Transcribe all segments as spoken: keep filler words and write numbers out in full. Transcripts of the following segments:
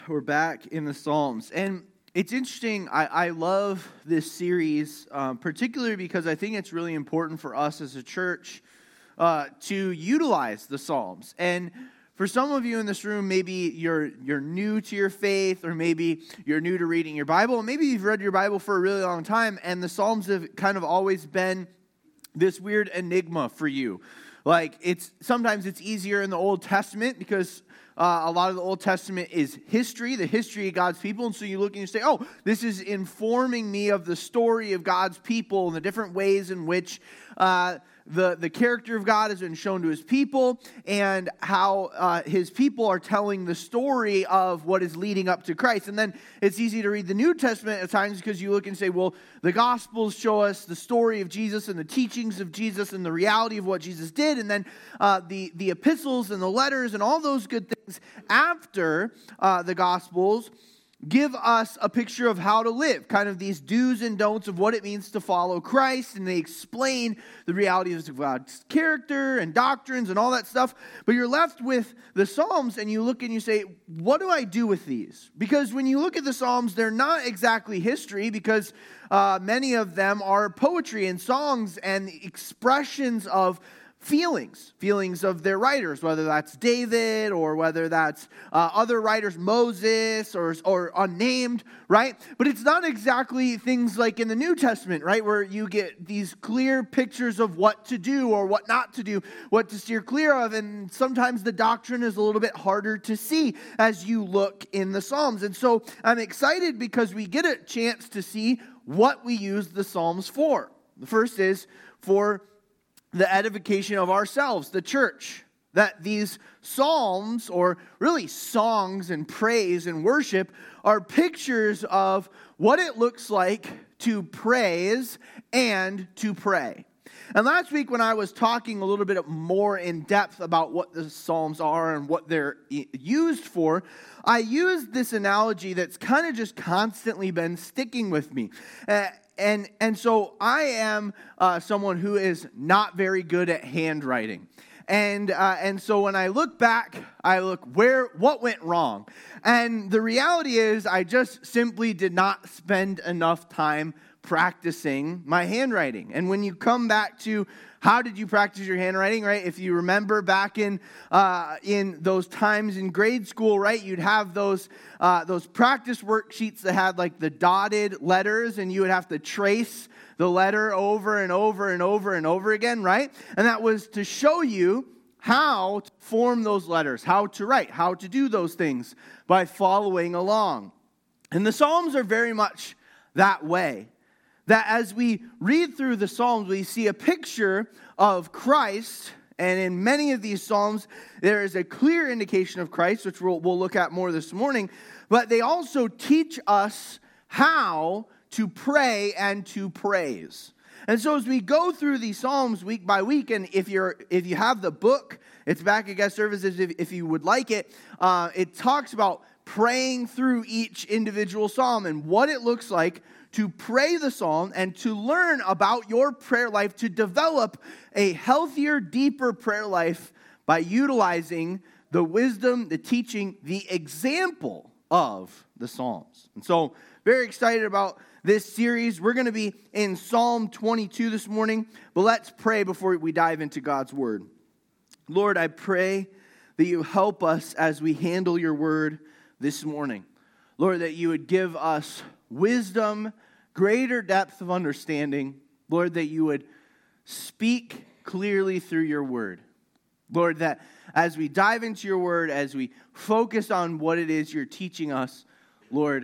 We're back in the Psalms, and it's interesting. I, I love this series, um, particularly because I think it's really important for us as a church uh, to utilize the Psalms. And for some of you in this room, maybe you're you're new to your faith, or maybe you're new to reading your Bible, and maybe you've read your Bible for a really long time, and the Psalms have kind of always been this weird enigma for you. Like, it's sometimes it's easier in the Old Testament because uh, a lot of the Old Testament is history, the history of God's people. And so you look and you say, oh, this is informing me of the story of God's people and the different ways in which uh, the, the character of God has been shown to his people, and how uh, his people are telling the story of what is leading up to Christ. And then it's easy to read the New Testament at times because you look and say, well, the Gospels show us the story of Jesus and the teachings of Jesus and the reality of what Jesus did. And then uh, the, the epistles and the letters and all those good things after uh, the Gospels give us a picture of how to live, kind of these do's and don'ts of what it means to follow Christ, and they explain the realities of God's character and doctrines and all that stuff. But you're left with the Psalms, and you look and you say, what do I do with these? Because when you look at the Psalms, they're not exactly history, because uh, many of them are poetry and songs and expressions of feelings, feelings of their writers, whether that's David or whether that's uh, other writers, Moses or, or unnamed, right? But it's not exactly things like in the New Testament, right, where you get these clear pictures of what to do or what not to do, what to steer clear of, and sometimes the doctrine is a little bit harder to see as you look in the Psalms. And so I'm excited because we get a chance to see what we use the Psalms for. The first is for the edification of ourselves, the church. That these psalms, or really songs and praise and worship, are pictures of what it looks like to praise and to pray. And last week when I was talking a little bit more in depth about what the psalms are and what they're used for, I used this analogy that's kind of just constantly been sticking with me. Uh, And and so I am uh, someone who is not very good at handwriting. And uh, and so when I look back, I look where what went wrong. And the reality is I just simply did not spend enough time practicing my handwriting. And when you come back to how did you practice your handwriting, right? If you remember back in uh, in those times in grade school, right, you'd have those uh, those practice worksheets that had like the dotted letters, and you would have to trace the letter over and over and over and over again, right? And that was to show you how to form those letters, how to write, how to do those things by following along. And the Psalms are very much that way. That as we read through the Psalms, we see a picture of Christ, and in many of these Psalms, there is a clear indication of Christ, which we'll, we'll look at more this morning, but they also teach us how to pray and to praise. And so as we go through these Psalms week by week, and if you're if you have the book, it's back at guest services if, if you would like it, uh, it talks about praying through each individual Psalm and what it looks like to pray the psalm and to learn about your prayer life, to develop a healthier, deeper prayer life by utilizing the wisdom, the teaching, the example of the Psalms. And so, very excited about this series. We're going to be in Psalm twenty-two this morning, but let's pray before we dive into God's Word. Lord, I pray that you help us as we handle your Word this morning. Lord, that you would give us wisdom, greater depth of understanding. Lord, that you would speak clearly through your word. Lord, that as we dive into your word, as we focus on what it is you're teaching us, Lord,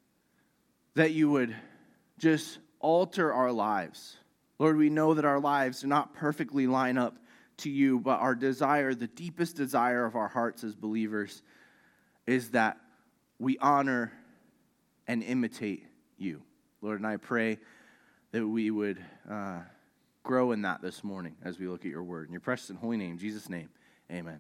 that you would just alter our lives. Lord, we know that our lives do not perfectly line up to you, but our desire, the deepest desire of our hearts as believers, is that we honor and imitate you. Lord, and I pray that we would uh, grow in that this morning as we look at your word. In your precious and holy name, Jesus' name, amen.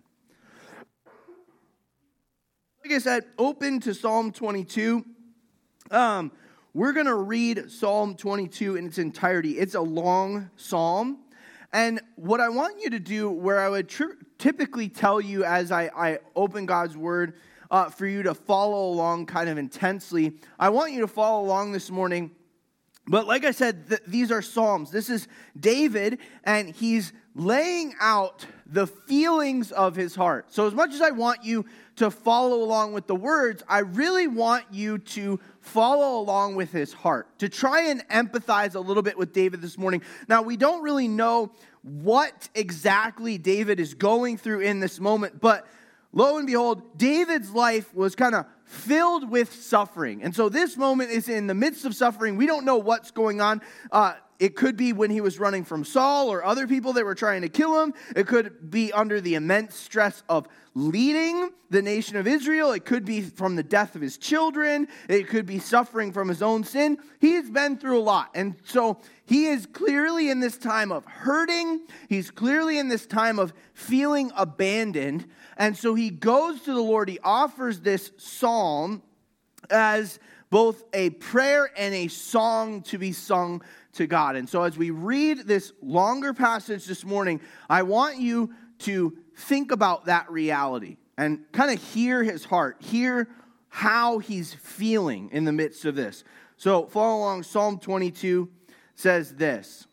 Like I said, open to Psalm twenty-two. Um, we're going to read Psalm twenty-two in its entirety. It's a long psalm. And what I want you to do, where I would tri- typically tell you as I, I open God's word, uh, for you to follow along kind of intensely. I want you to follow along this morning. But like I said, th- these are Psalms. This is David, and he's laying out the feelings of his heart. So as much as I want you to follow along with the words, I really want you to follow along with his heart, to try and empathize a little bit with David this morning. Now, we don't really know what exactly David is going through in this moment, but lo and behold, David's life was kind of filled with suffering. And so this moment is in the midst of suffering. We don't know what's going on. Uh, it could be when he was running from Saul or other people that were trying to kill him. It could be under the immense stress of leading the nation of Israel. It could be from the death of his children. It could be suffering from his own sin. He's been through a lot. And so he is clearly in this time of hurting. He's clearly in this time of feeling abandoned. And so he goes to the Lord. He offers this psalm as both a prayer and a song to be sung to God. And so as we read this longer passage this morning, I want you to think about that reality and kind of hear his heart, hear how he's feeling in the midst of this. So follow along. Psalm twenty-two says this: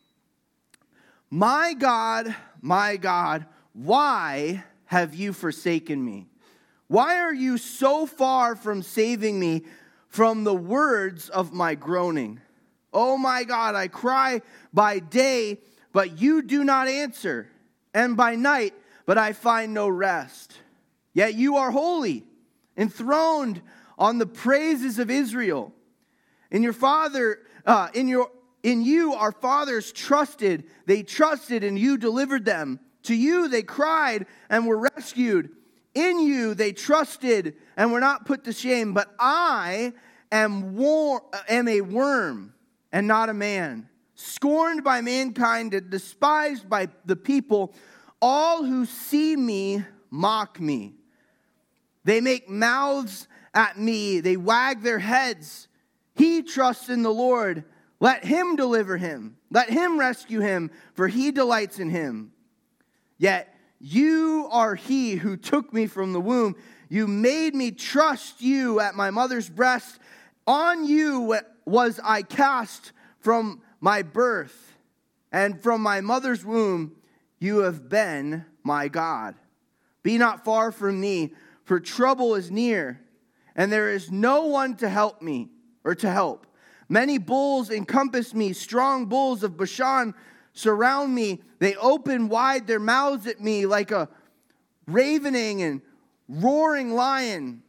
"My God, my God, why have you forsaken me? Why are you so far from saving me from the words of my groaning? Oh my God, I cry by day, but you do not answer, and by night, but I find no rest. Yet you are holy, enthroned on the praises of Israel. In your father, uh, in your in you our fathers trusted. They trusted, and you delivered them. To you they cried and were rescued. In you they trusted and were not put to shame. But I am, war- am a worm and not a man, scorned by mankind and despised by the people. All who see me mock me. They make mouths at me. They wag their heads. He trusts in the Lord. Let him deliver him. Let him rescue him, for he delights in him. Yet you are he who took me from the womb. You made me trust you at my mother's breast. On you was I cast from my birth, and from my mother's womb you have been my God. Be not far from me, for trouble is near, and there is no one to help me, or to help. Many bulls encompass me, strong bulls of Bashan surround me. They open wide their mouths at me like a ravening and roaring lion.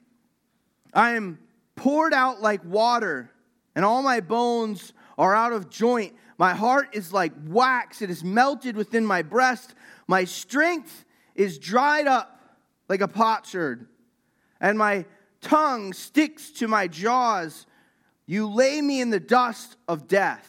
I am poured out like water, and all my bones are out of joint. My heart is like wax. It is melted within my breast. My strength is dried up like a potsherd, and my tongue sticks to my jaws. You lay me in the dust of death.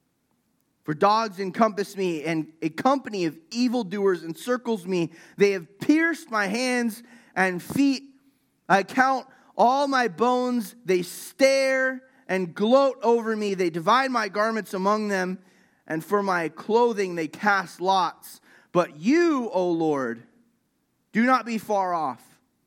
For dogs encompass me, and a company of evildoers encircles me. They have pierced my hands and feet. I count all my bones. They stare and gloat over me. They divide my garments among them, and for my clothing they cast lots. But you, O Lord, do not be far off.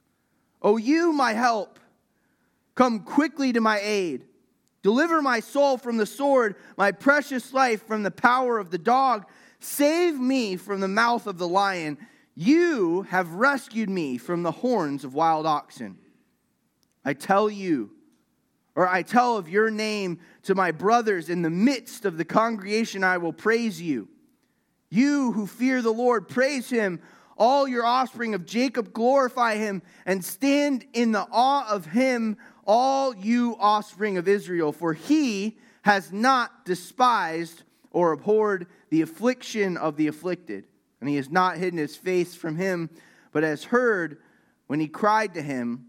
O you, my help, come quickly to my aid. Deliver my soul from the sword, my precious life from the power of the dog. Save me from the mouth of the lion. You have rescued me from the horns of wild oxen. I tell you, or I tell of your name to my brothers. In the midst of the congregation I will praise you. You who fear the Lord, praise him. All your offspring of Jacob, glorify him, and stand in the awe of him, all you offspring of Israel. For he has not despised or abhorred the affliction of the afflicted, and he has not hidden his face from him, but has heard when he cried to him.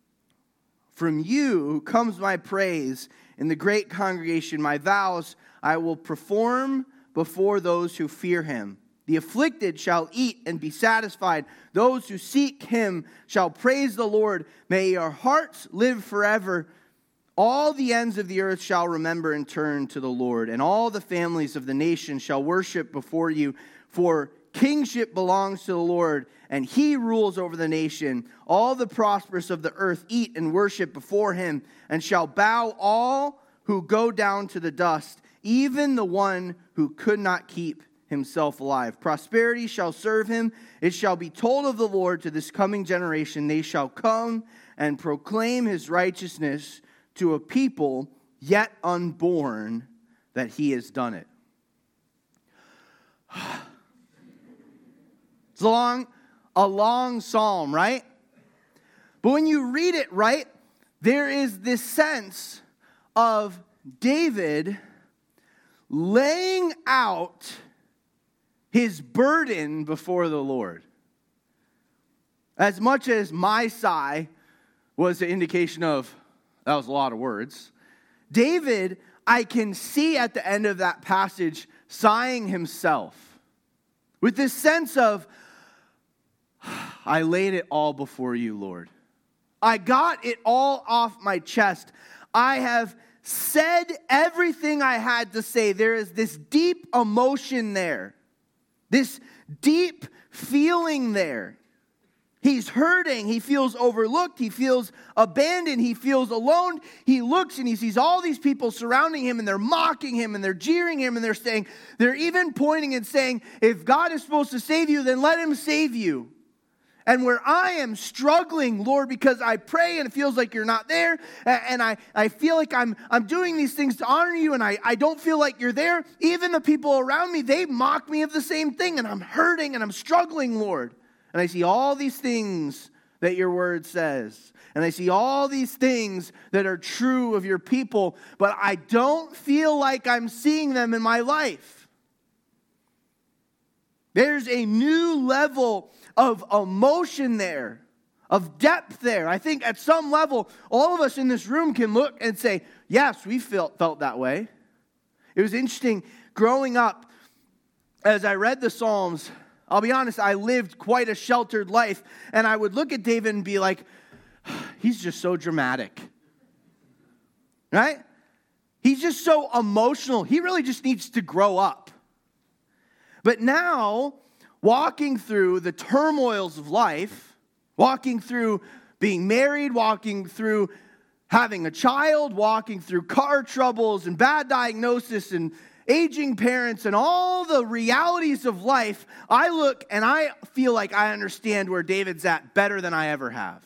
From you comes my praise in the great congregation. My vows I will perform before those who fear him. The afflicted shall eat and be satisfied. Those who seek him shall praise the Lord. May your hearts live forever. All the ends of the earth shall remember and turn to the Lord, and all the families of the nations shall worship before you. For kingship belongs to the Lord, and he rules over the nation. All the prosperous of the earth eat and worship before him, and shall bow all who go down to the dust, even the one who could not keep himself alive. Prosperity shall serve him. It shall be told of the Lord to this coming generation. They shall come and proclaim his righteousness to a people yet unborn, that he has done it. It's a long, a long psalm, right? But when you read it right, there is this sense of David laying out his burden before the Lord. As much as my sigh was an indication of, that was a lot of words, David, I can see at the end of that passage, sighing himself with this sense of, I laid it all before you, Lord. I got it all off my chest. I have said everything I had to say. There is this deep emotion there. This deep feeling there. He's hurting. He feels overlooked. He feels abandoned. He feels alone. He looks and he sees all these people surrounding him, and they're mocking him, and they're jeering him, and they're saying, they're even pointing and saying, if God is supposed to save you, then let him save you. And where I am struggling, Lord, because I pray and it feels like you're not there, and I, I feel like I'm I'm doing these things to honor you, and I, I don't feel like you're there. Even the people around me, they mock me of the same thing, and I'm hurting and I'm struggling, Lord. And I see all these things that your word says, and I see all these things that are true of your people, but I don't feel like I'm seeing them in my life. There's a new level of emotion there, of depth there. I think at some level, all of us in this room can look and say, yes, we felt, felt that way. It was interesting growing up, as I read the Psalms, I'll be honest, I lived quite a sheltered life, and I would look at David and be like, he's just so dramatic, right? He's just so emotional. He really just needs to grow up. But now, walking through the turmoils of life, walking through being married, walking through having a child, walking through car troubles and bad diagnosis and aging parents and all the realities of life, I look and I feel like I understand where David's at better than I ever have.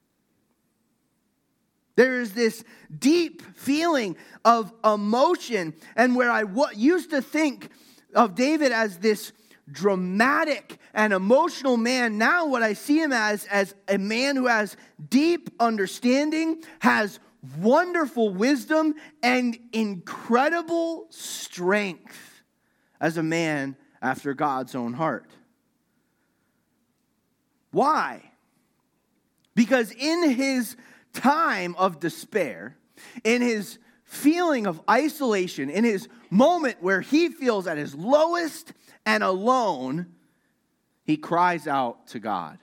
There is this deep feeling of emotion, and where I w- used to think of David as this dramatic and emotional man, now what I see him as, as a man who has deep understanding, has wonderful wisdom, and incredible strength as a man after God's own heart. Why? Because in his time of despair, in his feeling of isolation, in his moment where he feels at his lowest and alone, he cries out to God.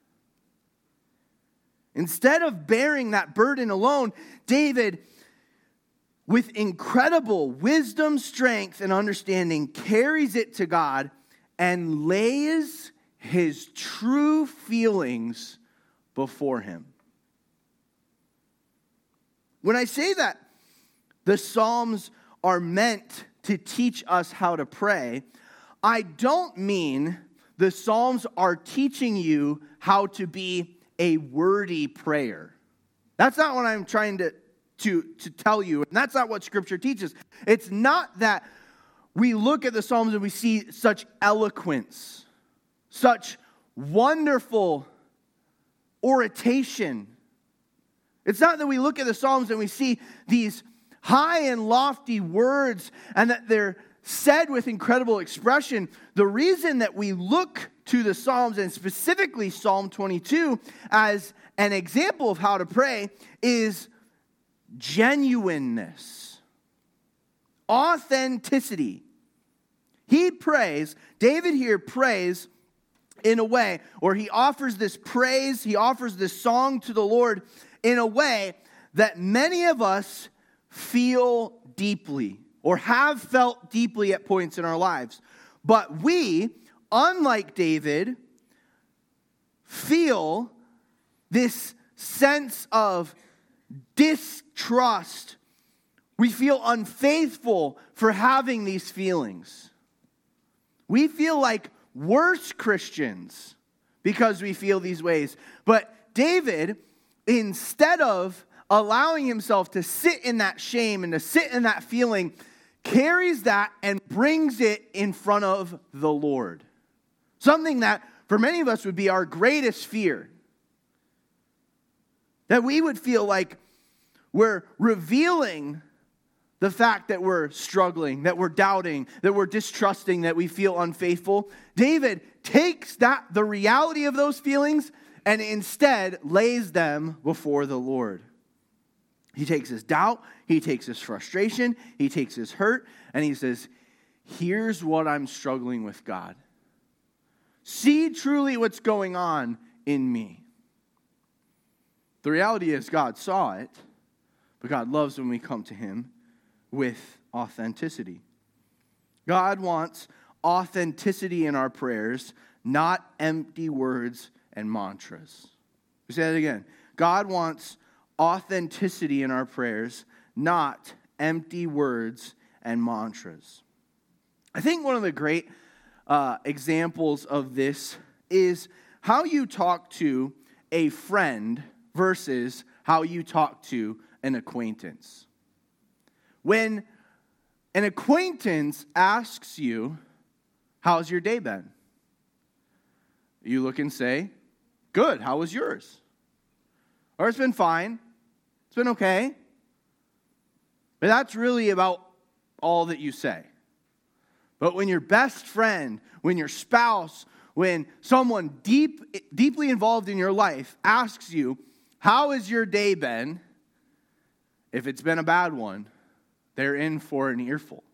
Instead of bearing that burden alone, David, with incredible wisdom, strength, and understanding, carries it to God and lays his true feelings before him. When I say that the Psalms are meant to teach us how to pray, I don't mean the Psalms are teaching you how to be a wordy prayer. That's not what I'm trying to, to, to tell you. And that's not what Scripture teaches. It's not that we look at the Psalms and we see such eloquence, such wonderful oration. It's not that we look at the Psalms and we see these high and lofty words and that they're said with incredible expression. The reason that we look to the Psalms, and specifically Psalm twenty-two, as an example of how to pray is genuineness, authenticity. He prays, David here prays in a way, or he offers this praise, he offers this song to the Lord in a way that many of us feel deeply or have felt deeply at points in our lives. But we unlike David, feel this sense of distrust. We feel unfaithful for having these feelings. We feel like worse Christians because we feel these ways. But David, instead of allowing himself to sit in that shame and to sit in that feeling, carries that and brings it in front of the Lord. Something that for many of us would be our greatest fear. That we would feel like we're revealing the fact that we're struggling, that we're doubting, that we're distrusting, that we feel unfaithful. David takes that, the reality of those feelings, and instead lays them before the Lord. He takes his doubt, he takes his frustration, he takes his hurt, and he says, here's what I'm struggling with, God. See truly what's going on in me. The reality is God saw it, but God loves when we come to him with authenticity. God wants authenticity in our prayers, not empty words and mantras. We say that again. God wants authenticity in our prayers, not empty words and mantras. I think one of the great uh, examples of this is how you talk to a friend versus how you talk to an acquaintance. When an acquaintance asks you, how's your day been? You look and say, good, how was yours? Or it's been fine, it's been okay. But that's really about all that you say. But when your best friend, when your spouse, when someone deep, deeply involved in your life asks you, how has your day been? If it's been a bad one, they're in for an earful.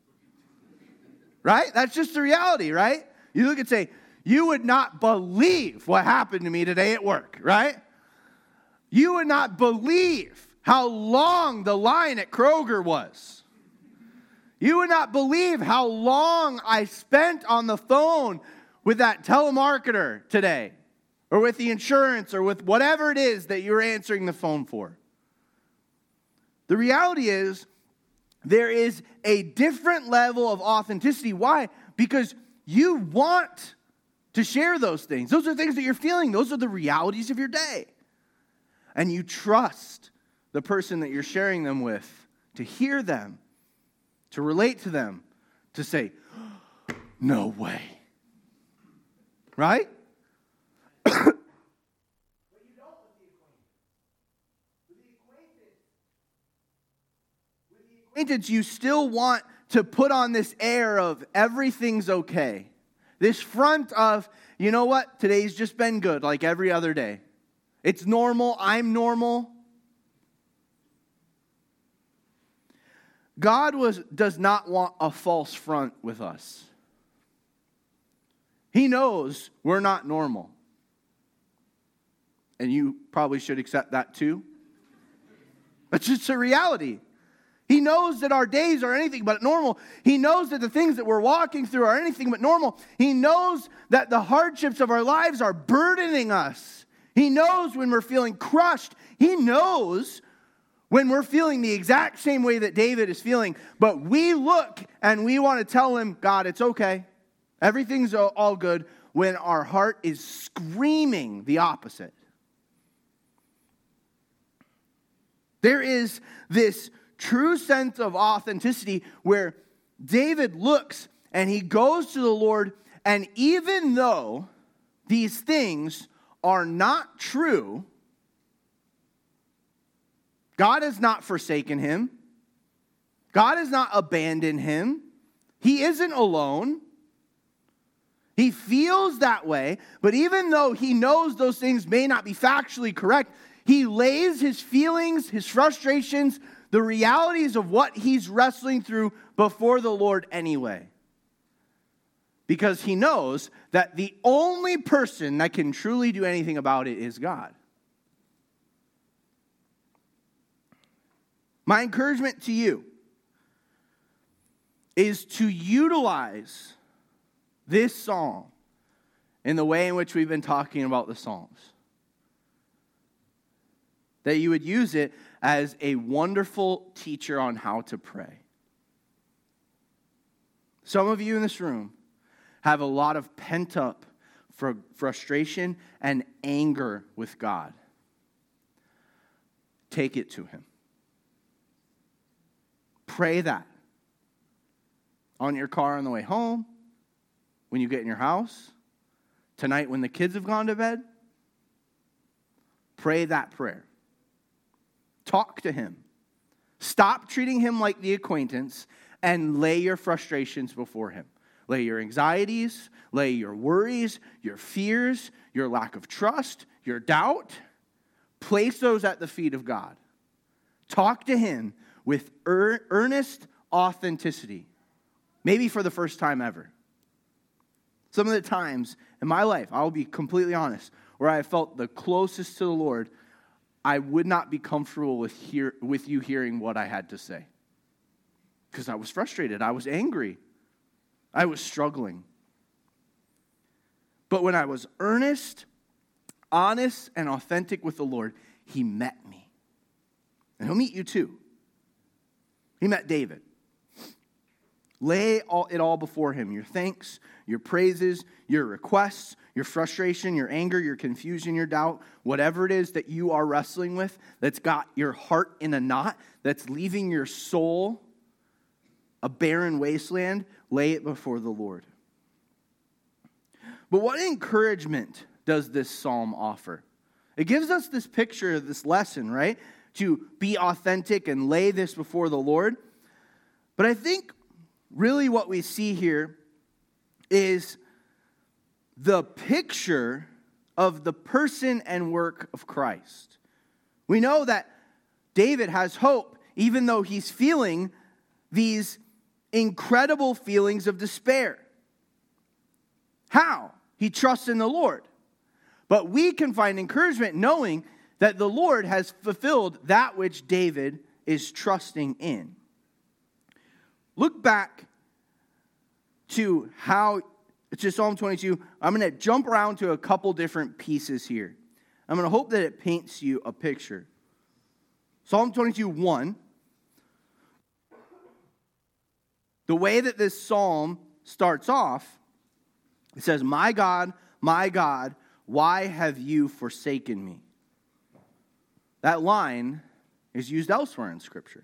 Right? That's just the reality, right? You look and say, you would not believe what happened to me today at work, right? You would not believe how long the line at Kroger was. You would not believe how long I spent on the phone with that telemarketer today, or with the insurance, or with whatever it is that you're answering the phone for. The reality is, there is a different level of authenticity. Why? Because you want to share those things. Those are things that you're feeling. Those are the realities of your day. And you trust the person that you're sharing them with to hear them, to relate to them, to say, no way. Right? But you don't with the acquaintance. With the acquaintance, with the acquaintance, you still want to put on this air of everything's okay. This front of, you know what, today's just been good like every other day. It's normal, I'm normal. God was, does not want a false front with us. He knows we're not normal. And you probably should accept that too. That's just a reality. He knows that our days are anything but normal. He knows that the things that we're walking through are anything but normal. He knows that the hardships of our lives are burdening us. He knows when we're feeling crushed. He knows when we're feeling the exact same way that David is feeling. But we look and we want to tell him, God, it's okay. Everything's all good, when our heart is screaming the opposite. There is this true sense of authenticity where David looks and he goes to the Lord, and even though these things are not true, God has not forsaken him. God has not abandoned him. He isn't alone. He feels that way, but even though he knows those things may not be factually correct, he lays his feelings, his frustrations, the realities of what he's wrestling through before the Lord anyway. Because he knows that the only person that can truly do anything about it is God. My encouragement to you is to utilize this psalm in the way in which we've been talking about the Psalms. That you would use it as a wonderful teacher on how to pray. Some of you in this room have a lot of pent-up fr- frustration and anger with God. Take it to Him. Pray that. On your car on the way home, when you get in your house, tonight when the kids have gone to bed, pray that prayer. Talk to Him. Stop treating Him like the acquaintance and lay your frustrations before Him. Lay your anxieties, lay your worries, your fears, your lack of trust, your doubt. Place those at the feet of God. Talk to Him with ear- earnest authenticity. Maybe for the first time ever. Some of the times in my life, I'll be completely honest, where I felt the closest to the Lord, I would not be comfortable with hear, with you hearing what I had to say. Because I was frustrated. I was angry. I was struggling. But when I was earnest, honest, and authentic with the Lord, He met me. And He'll meet you too. He met David. Lay all, it all before Him. Your thanks, your praises, your requests, your frustration, your anger, your confusion, your doubt, whatever it is that you are wrestling with, that's got your heart in a knot, that's leaving your soul a barren wasteland, lay it before the Lord. But what encouragement does this psalm offer? It gives us this picture of this lesson, right? To be authentic and lay this before the Lord. But I think really what we see here is the picture of the person and work of Christ. We know that David has hope, even though he's feeling these incredible feelings of despair. How? He trusts in the Lord. But we can find encouragement knowing that the Lord has fulfilled that which David is trusting in. Look back to how, to Psalm twenty-two. I'm going to jump around to a couple different pieces here. I'm going to hope that it paints you a picture. Psalm twenty-two, one. The way that this psalm starts off, it says, "My God, my God, why have you forsaken me?" That line is used elsewhere in Scripture.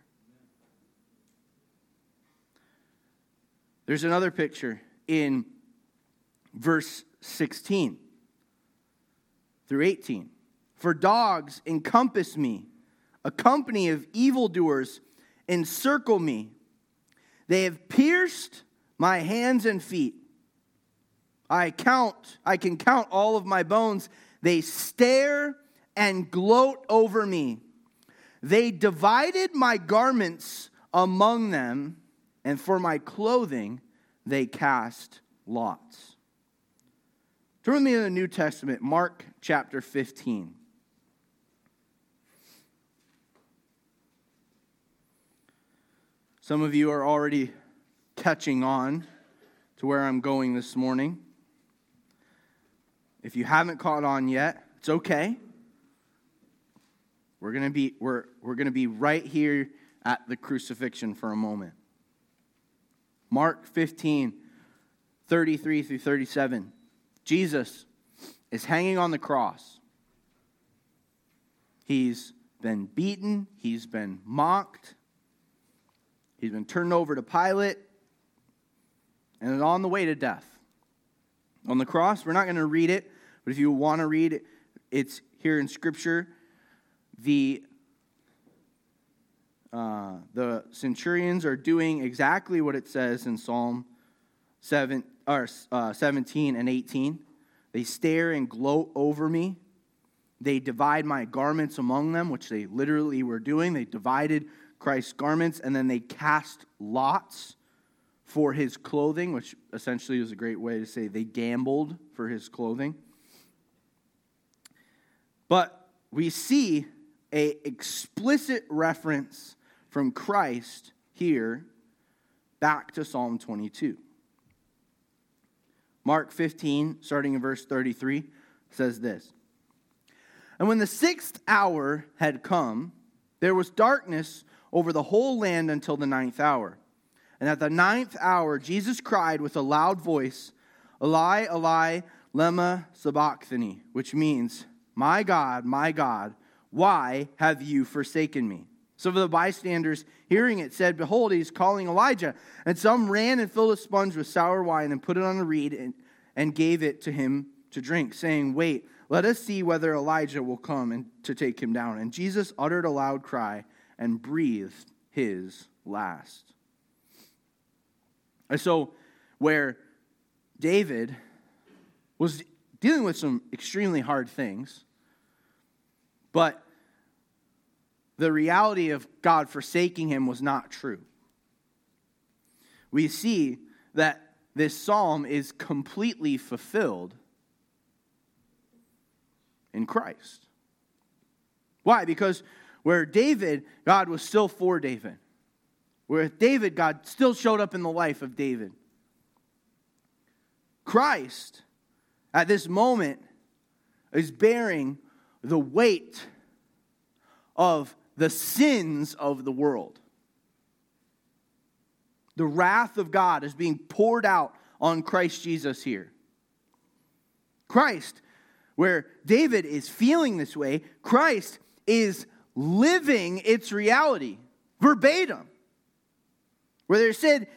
There's another picture in verse sixteen through eighteen. "For dogs encompass me, a company of evildoers encircle me. They have pierced my hands and feet. I count, I can count all of my bones. They stare and gloat over me. They divided my garments among them, and for my clothing they cast lots." Turn with me to the New Testament, Mark chapter fifteen. Some of you are already catching on to where I'm going this morning. If you haven't caught on yet, it's okay. We're gonna be we're we're gonna be right here at the crucifixion for a moment. Mark fifteen, thirty-three through thirty-seven. Jesus is hanging on the cross. He's been beaten, he's been mocked, he's been turned over to Pilate, and is on the way to death. On the cross, we're not going to read it, but if you want to read it, it's here in Scripture. The, uh, the centurions are doing exactly what it says in Psalm seven, or, uh, seventeen and eighteen. They stare and gloat over me. They divide my garments among them, which they literally were doing. They divided Christ's garments, and then they cast lots for his clothing, which essentially is a great way to say they gambled for his clothing. But we see an explicit reference from Christ here back to Psalm twenty-two. Mark fifteen, starting in verse thirty-three, says this. And when the sixth hour had come, there was darkness over the whole land until the ninth hour. And at the ninth hour, Jesus cried with a loud voice, Eli, Eli, lema sabachthani, which means, My God, my God, why have you forsaken me? So the bystanders, hearing it, said, Behold, he is calling Elijah. And some ran and filled a sponge with sour wine and put it on a reed and, and gave it to him to drink, saying, Wait, let us see whether Elijah will come and to take him down. And Jesus uttered a loud cry and breathed his last. And so where David was dealing with some extremely hard things, but the reality of God forsaking him was not true. We see that this psalm is completely fulfilled in Christ. Why? Because where David, God was still for David. Where David, God still showed up in the life of David. Christ, at this moment, is bearing the weight of the sins of the world. The wrath of God is being poured out on Christ Jesus here. Christ, where David is feeling this way, Christ is living its reality verbatim. Where they said,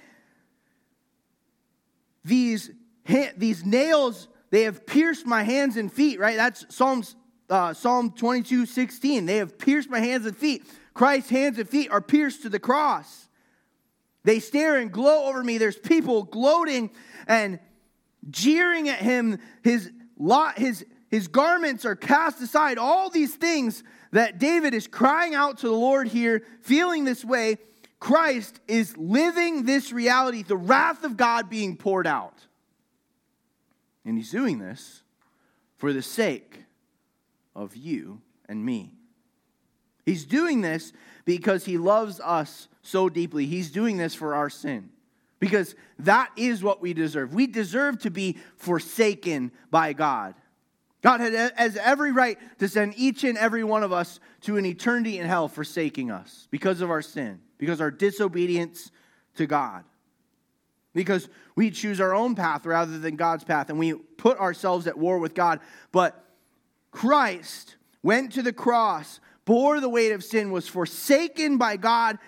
these, these nails, they have pierced my hands and feet, right? That's Psalms Uh, Psalm twenty-two sixteen. They have pierced my hands and feet. Christ's hands and feet are pierced to the cross. They stare and gloat over me. There's people gloating and jeering at him. His lot, his his garments are cast aside. All these things that David is crying out to the Lord here, feeling this way. Christ is living this reality, the wrath of God being poured out. And he's doing this for the sake of you and me. He's doing this because he loves us so deeply. He's doing this for our sin. Because that is what we deserve. We deserve to be forsaken by God. God has every right to send each and every one of us to an eternity in hell forsaking us because of our sin, because of our disobedience to God. Because we choose our own path rather than God's path, and we put ourselves at war with God. But Christ went to the cross, bore the weight of sin, was forsaken by God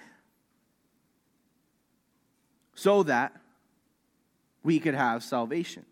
so that we could have salvation.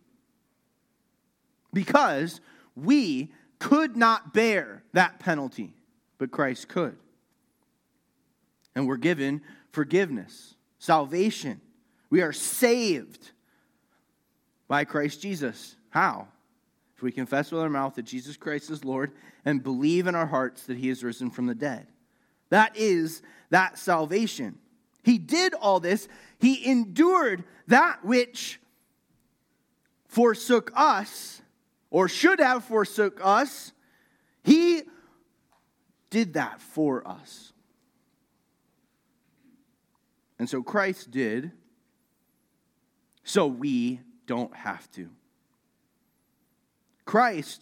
Because we could not bear that penalty, but Christ could. And we're given forgiveness, salvation. We are saved by Christ Jesus. How? If we confess with our mouth that Jesus Christ is Lord and believe in our hearts that he is risen from the dead. That is that salvation. He did all this. He endured that which forsook us, or should have forsook us. He did that for us. And so Christ did, so we don't have to. Christ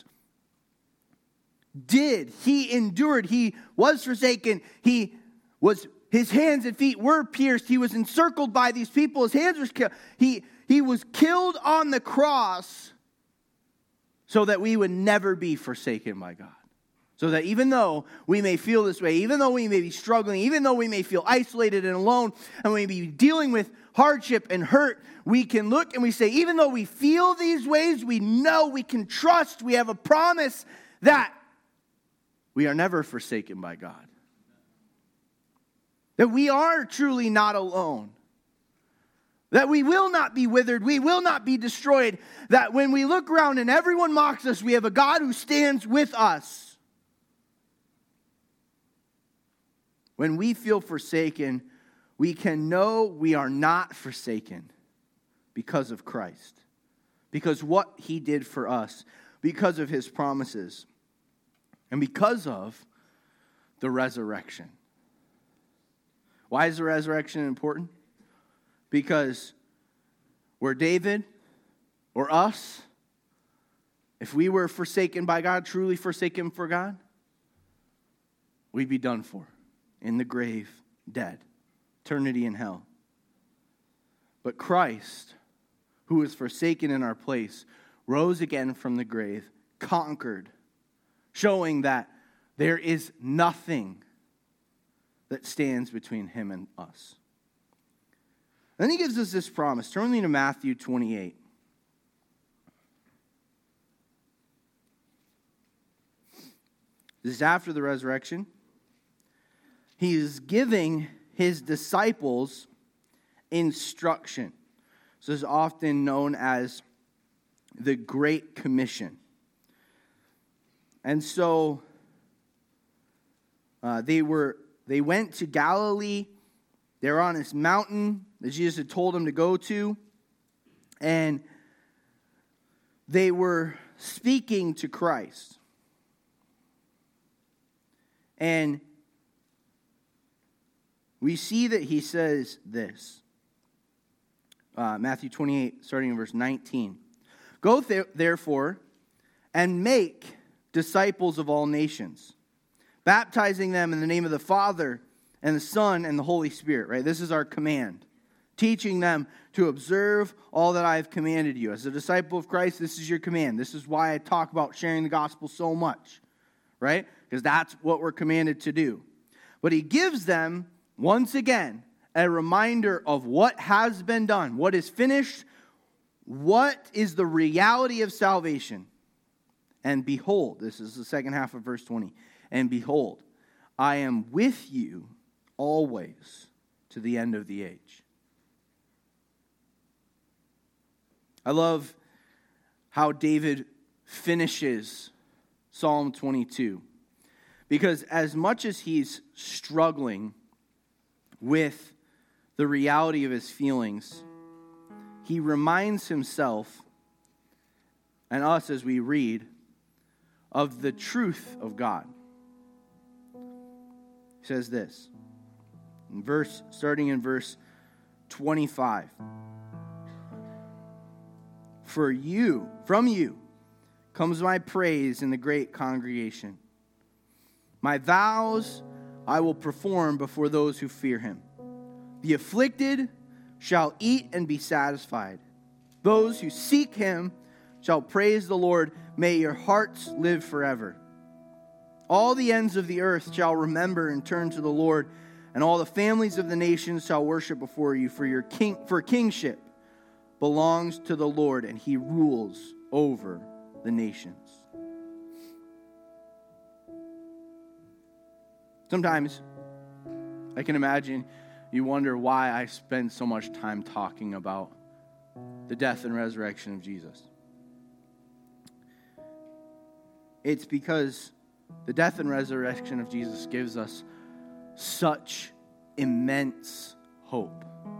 did. He endured. He was forsaken. He was, his hands and feet were pierced. He was encircled by these people. His hands were killed. He, he was killed on the cross so that we would never be forsaken by God. So that even though we may feel this way, even though we may be struggling, even though we may feel isolated and alone, and we may be dealing with hardship and hurt, we can look and we say, even though we feel these ways, we know, we can trust, we have a promise that we are never forsaken by God. That we are truly not alone. That we will not be withered, we will not be destroyed. That when we look around and everyone mocks us, we have a God who stands with us. When we feel forsaken, we can know we are not forsaken because of Christ. Because what he did for us. Because of his promises. And because of the resurrection. Why is the resurrection important? Because where David or us, if we were forsaken by God, truly forsaken for God, we'd be done for, in the grave, dead, eternity in hell. But Christ, who was forsaken in our place, rose again from the grave, conquered, showing that there is nothing that stands between him and us. Then he gives us this promise. Turn with me to Matthew twenty-eight. This is after the resurrection. He is giving his disciples instruction. So this is often known as the Great Commission. And so uh, they were they went to Galilee. They were on this mountain that Jesus had told them to go to. And they were speaking to Christ. And we see that he says this. Uh, Matthew twenty-eight, starting in verse nineteen. Go th- therefore and make disciples of all nations, baptizing them in the name of the Father and the Son and the Holy Spirit. Right? This is our command. Teaching them to observe all that I have commanded you. As a disciple of Christ, this is your command. This is why I talk about sharing the gospel so much. Right? Because that's what we're commanded to do. But he gives them, once again, a reminder of what has been done, what is finished, what is the reality of salvation. And behold, this is the second half of verse twenty. And behold, I am with you always to the end of the age. I love how David finishes Psalm twenty-two. Because as much as he's struggling with the reality of his feelings, he reminds himself, and us as we read, of the truth of God. He says this, in verse, starting in verse twenty-five. For you, from you, comes my praise in the great congregation. My vows I will perform before those who fear him. The afflicted shall eat and be satisfied. Those who seek him shall praise the Lord. May your hearts live forever. All the ends of the earth shall remember and turn to the Lord, and all the families of the nations shall worship before you. For your king, for kingship belongs to the Lord, and he rules over the nations. Sometimes I can imagine you wonder why I spend so much time talking about the death and resurrection of Jesus. It's because the death and resurrection of Jesus gives us such immense hope.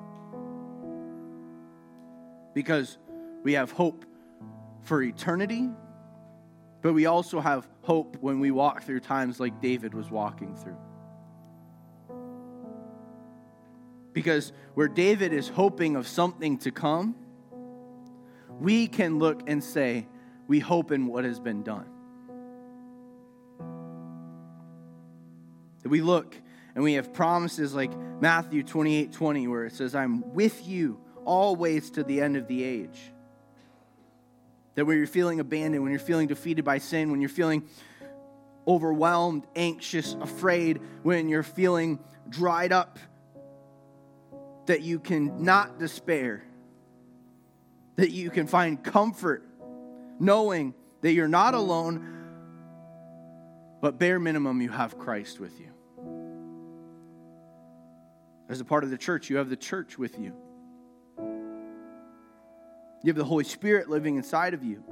Because we have hope for eternity, but we also have hope when we walk through times like David was walking through. Because where David is hoping of something to come, we can look and say, we hope in what has been done. That we look and we have promises like Matthew twenty-eight twenty, where it says, I'm with you always to the end of the age. That when you're feeling abandoned, when you're feeling defeated by sin, when you're feeling overwhelmed, anxious, afraid, when you're feeling dried up, that you can not despair, that you can find comfort knowing that you're not alone, but bare minimum, you have Christ with you. As a part of the church, you have the church with you. You have the Holy Spirit living inside of you.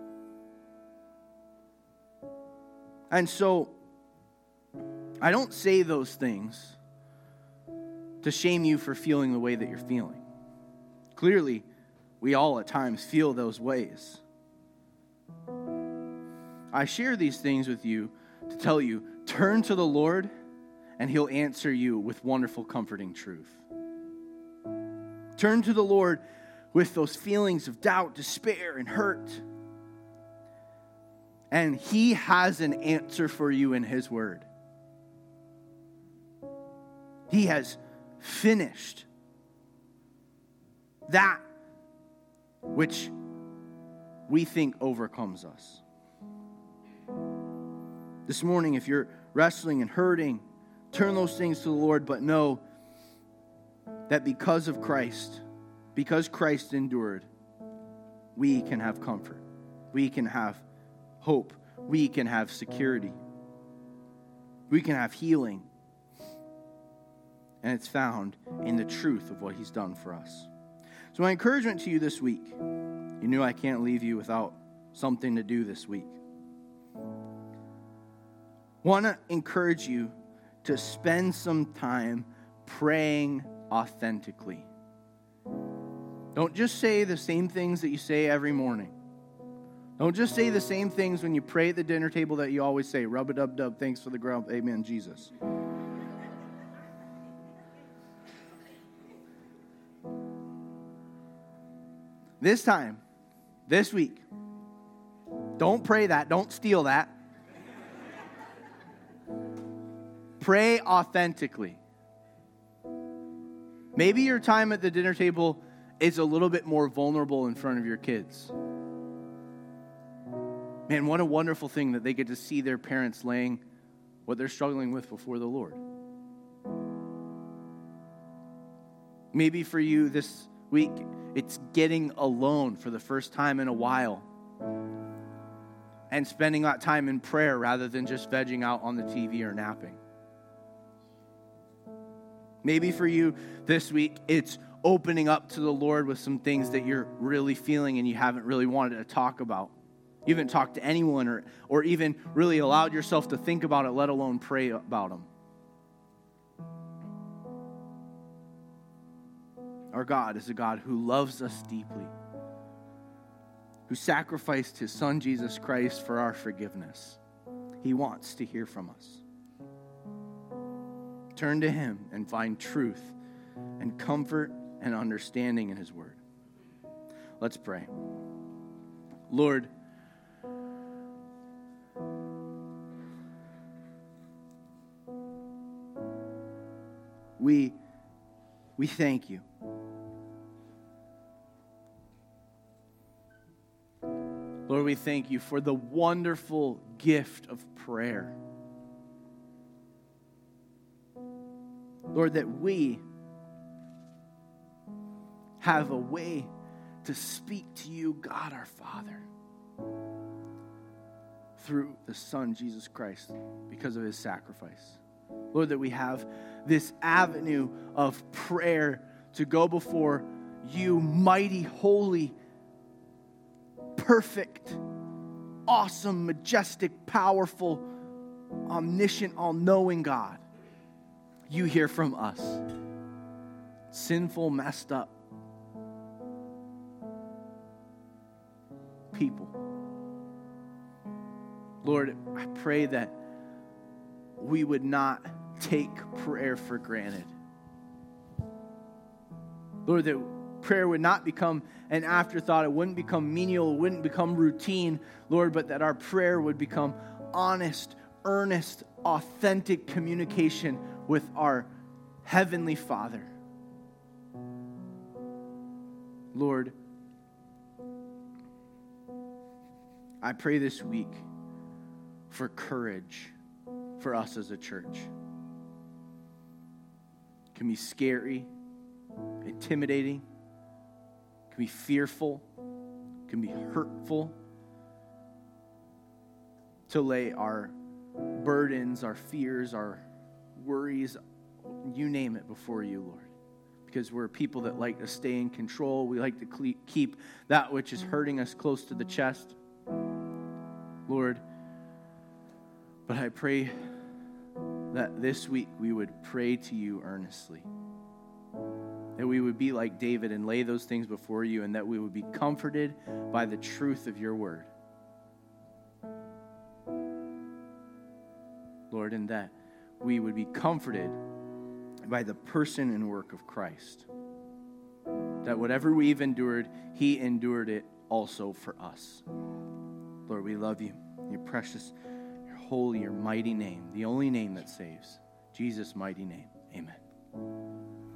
And so, I don't say those things to shame you for feeling the way that you're feeling. Clearly, we all at times feel those ways. I share these things with you to tell you, turn to the Lord and he'll answer you with wonderful, comforting truth. Turn to the Lord with those feelings of doubt, despair, and hurt. And He has an answer for you in His Word. He has finished that which we think overcomes us. This morning, if you're wrestling and hurting, turn those things to the Lord, but know that because of Christ, because Christ endured, we can have comfort. We can have hope. We can have security. We can have healing. And it's found in the truth of what He's done for us. So my encouragement to you this week, you knew I can't leave you without something to do this week. Want to encourage you to spend some time praying authentically. Don't just say the same things that you say every morning. Don't just say the same things when you pray at the dinner table that you always say. Rub-a-dub-dub, thanks for the grub, amen, Jesus. This time, this week, don't pray that. Don't steal that. Pray authentically. Maybe your time at the dinner table is a little bit more vulnerable in front of your kids. Man, what a wonderful thing that they get to see their parents laying what they're struggling with before the Lord. Maybe for you this week, it's getting alone for the first time in a while and spending that time in prayer rather than just vegging out on the T V or napping. Maybe for you this week, it's opening up to the Lord with some things that you're really feeling and you haven't really wanted to talk about. You haven't talked to anyone or, or even really allowed yourself to think about it, let alone pray about them. Our God is a God who loves us deeply, who sacrificed His Son, Jesus Christ, for our forgiveness. He wants to hear from us. Turn to Him and find truth and comfort and understanding in His Word. Let's pray. Lord, we, we thank You. Lord, we thank You for the wonderful gift of prayer. Lord, that we have a way to speak to You, God our Father, through the Son, Jesus Christ, because of His sacrifice. Lord, that we have this avenue of prayer to go before You, mighty, holy, perfect, awesome, majestic, powerful, omniscient, all-knowing God. You hear from us, sinful, messed up people. Lord, I pray that we would not take prayer for granted. Lord, that prayer would not become an afterthought. It wouldn't become menial. It wouldn't become routine, Lord, but that our prayer would become honest, earnest, authentic communication with our Heavenly Father. Lord, I pray this week for courage for us as a church. It can be scary, intimidating, it can be fearful, it can be hurtful to lay our burdens, our fears, our worries, you name it, before You, Lord. Because we're people that like to stay in control. We like to keep that which is hurting us close to the chest. Lord, but I pray that this week we would pray to You earnestly. That we would be like David and lay those things before You, and that we would be comforted by the truth of Your word. Lord, and that we would be comforted by the person and work of Christ. that whatever we've endured, he endured it also for us. Lord, we love you. Your precious, your holy, your mighty name, the only name that saves. Jesus' mighty name. Amen.